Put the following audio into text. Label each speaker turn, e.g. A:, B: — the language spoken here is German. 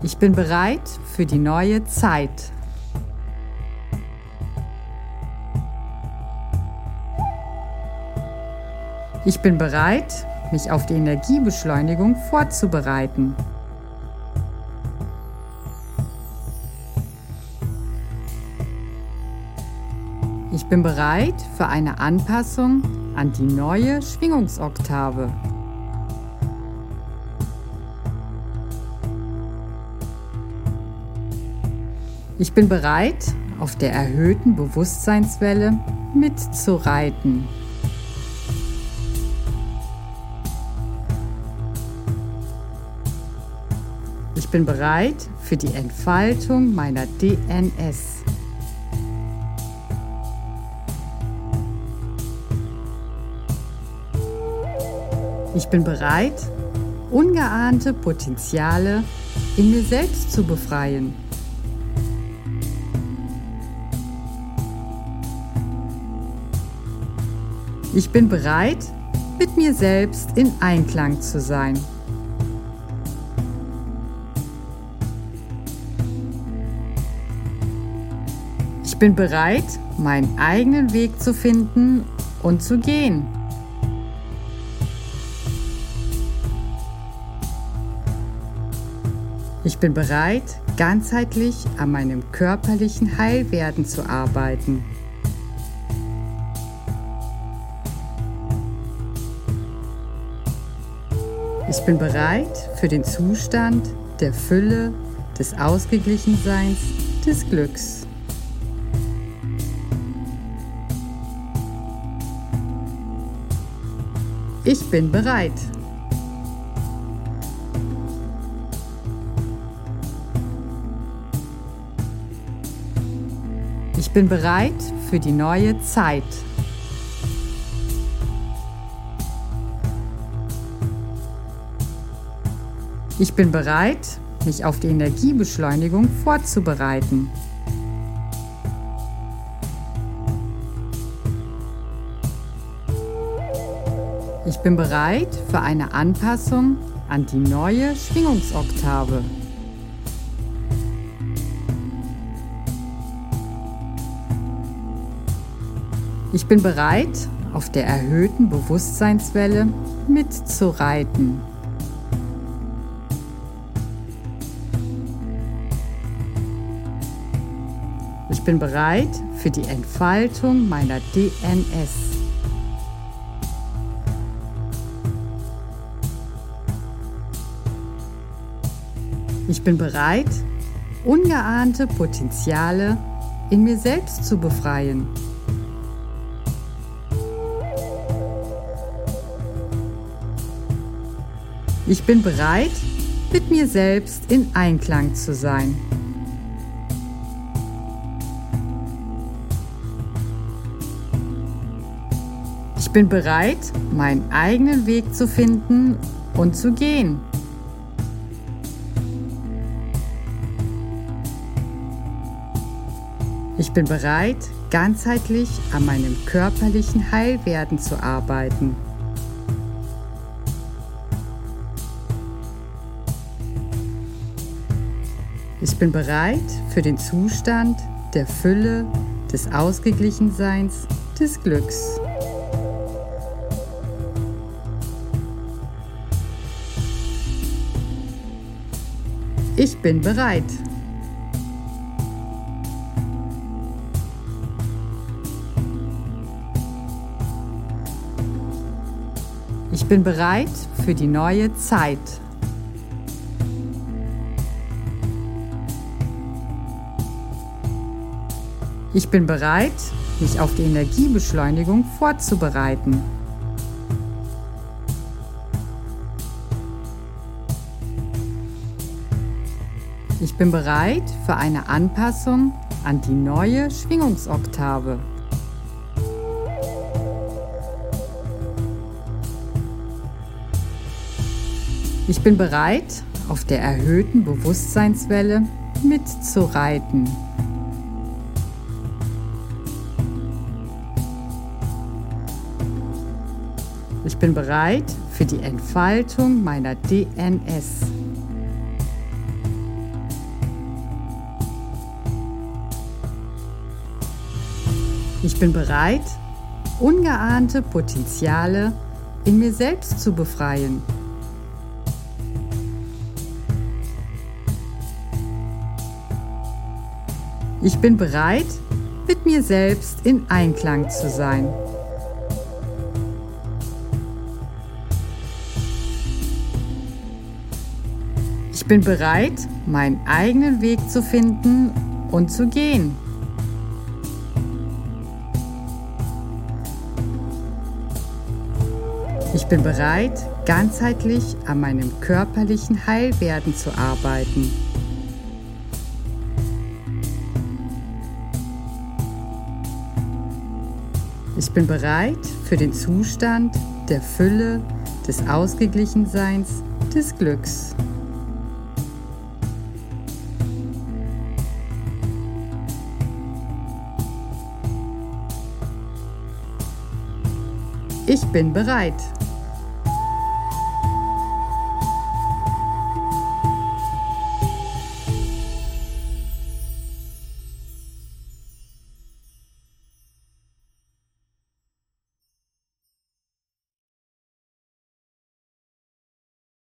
A: Ich bin bereit für die neue Zeit. Ich bin bereit, mich auf die Energiebeschleunigung vorzubereiten. Ich bin bereit für eine Anpassung an die neue Schwingungsoktave. Ich bin bereit, auf der erhöhten Bewusstseinswelle mitzureiten. Ich bin bereit für die Entfaltung meiner DNS. Ich bin bereit, ungeahnte Potenziale in mir selbst zu befreien. Ich bin bereit, mit mir selbst in Einklang zu sein. Ich bin bereit, meinen eigenen Weg zu finden und zu gehen. Ich bin bereit, ganzheitlich an meinem körperlichen Heilwerden zu arbeiten. Ich bin bereit für den Zustand der Fülle, des Ausgeglichenseins, des Glücks. Ich bin bereit. Ich bin bereit für die neue Zeit. Ich bin bereit, mich auf die Energiebeschleunigung vorzubereiten. Ich bin bereit für eine Anpassung an die neue Schwingungsoktave. Ich bin bereit, auf der erhöhten Bewusstseinswelle mitzureiten. Ich bin bereit für die Entfaltung meiner DNS. Ich bin bereit, ungeahnte Potenziale in mir selbst zu befreien. Ich bin bereit, mit mir selbst in Einklang zu sein. Ich bin bereit, meinen eigenen Weg zu finden und zu gehen. Ich bin bereit, ganzheitlich an meinem körperlichen Heilwerden zu arbeiten. Ich bin bereit für den Zustand der Fülle, des Ausgeglichenseins, des Glücks. Ich bin bereit. Ich bin bereit für die neue Zeit. Ich bin bereit, mich auf die Energiebeschleunigung vorzubereiten. Ich bin bereit für eine Anpassung an die neue Schwingungsoktave. Ich bin bereit, auf der erhöhten Bewusstseinswelle mitzureiten. Ich bin bereit für die Entfaltung meiner DNS. Ich bin bereit, ungeahnte Potenziale in mir selbst zu befreien. Ich bin bereit, mit mir selbst in Einklang zu sein. Ich bin bereit, meinen eigenen Weg zu finden und zu gehen. Ich bin bereit, ganzheitlich an meinem körperlichen Heilwerden zu arbeiten. Ich bin bereit für den Zustand der Fülle, des Ausgeglichenseins, des Glücks. Ich bin bereit.